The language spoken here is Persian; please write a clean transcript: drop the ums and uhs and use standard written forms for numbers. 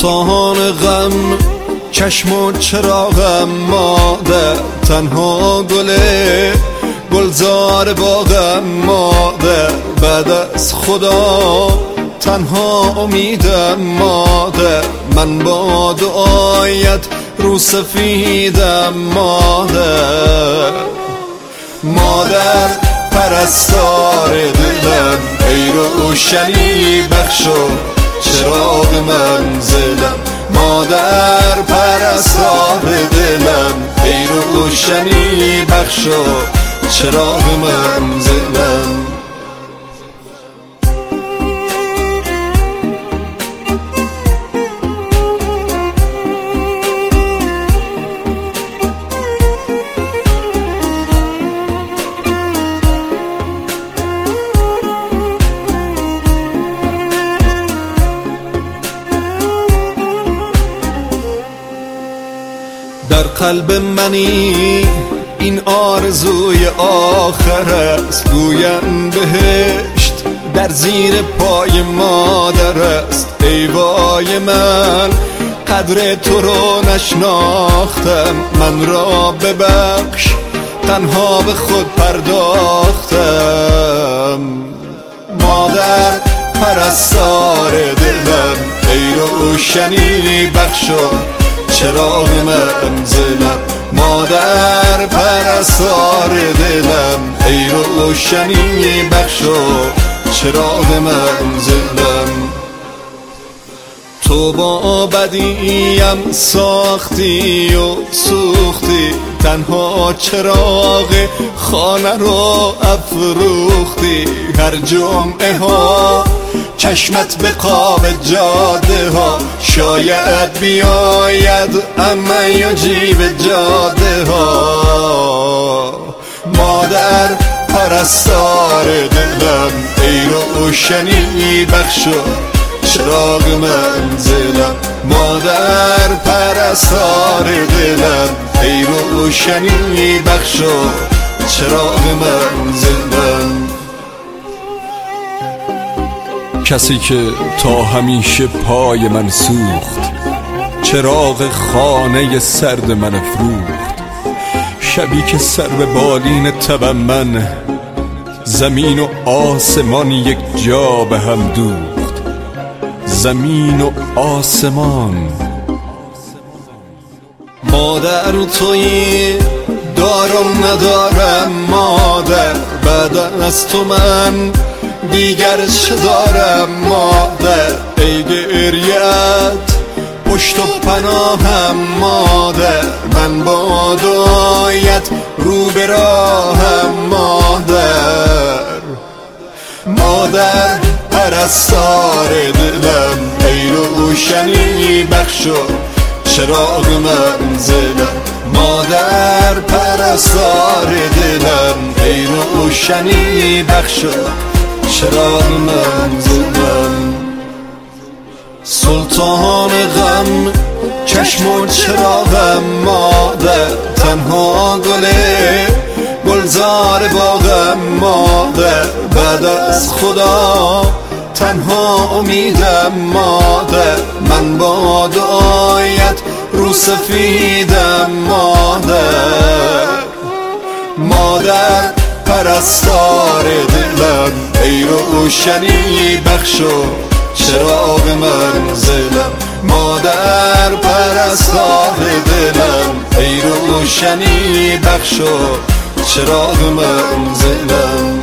سلطان غم چشم و چراغم مادر، تنها گلزار باغم مادر، بعد از خدا تنها امیدم مادر، من با دعایت رو سفیدم مادر. مادر پرستار دلم، ای روشنی بخش و چراغ منزلم، مادر پرستار دلم، ای روشنی بخش و چراغ منزلم. در قلب منی این آرزوی آخر است، گویم بهشت در زیر پای مادر است. ای وای من قدر تو رو نشناختم، من را ببخش تنها به خود پرداختم. مادر پرستار دلم، ای روشنی بخش و چراغ منزلم، مادر پرستار دلم، ای روشنی بخش و چراغ منزلم. تو با بدیم ساختی و سوختی، تنها چراغ خانه رو افروختی. هر جمعه ها چشمت به قاب جاده ها، شاید بیاید اما یا جیب جاده ها. مادر پرستار دلم، ای روشنی بخش و چراغ منزلم، مادر پرستار دلم، ای روشنی بخش و چراغ منزلم. کسی که تا همیشه پای من سوخت، چراغ خانه سرد من افروخت. شبی که سر به بالین تبم من، زمین و آسمان یک جا به هم دوخت. زمین و آسمان. مادر تویی دارم ندارم مادر، بعد از تو من دیگر چه دارم مادر. ای گریت پشت و پناهم مادر، من با دعایت رو به راهم مادر. مادر پرستار دلم، ای روشنی بخش و چراغ منزلم، مادر پرستار دلم، ای روشنی بخش و چراغ منزلم. سلطان غم چشم و چراغم مادر، تنها گلزار باغم مادر، بعد از خدا تنها امیدم مادر، من با دعایت رو سفیدم مادر. مادر پرستار دلم، ای روشنی بخش و چراغ منزلم، مادر پرستار دلم، ای روشنی بخش و چراغ منزلم.